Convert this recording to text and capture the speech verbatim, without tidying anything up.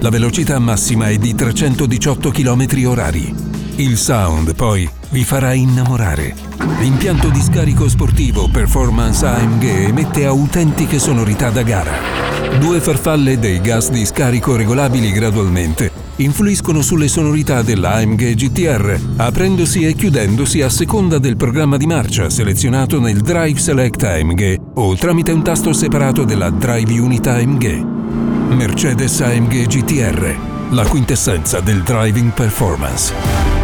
La velocità massima è di trecentodiciotto chilometri orari. Il sound, poi, vi farà innamorare. L'impianto di scarico sportivo Performance A M G emette autentiche sonorità da gara. Due farfalle dei gas di scarico regolabili gradualmente influiscono sulle sonorità della A M G G T R, aprendosi e chiudendosi a seconda del programma di marcia selezionato nel Drive Select A M G o tramite un tasto separato della Drive Unit A M G. Mercedes A M G G T R, la quintessenza del driving performance.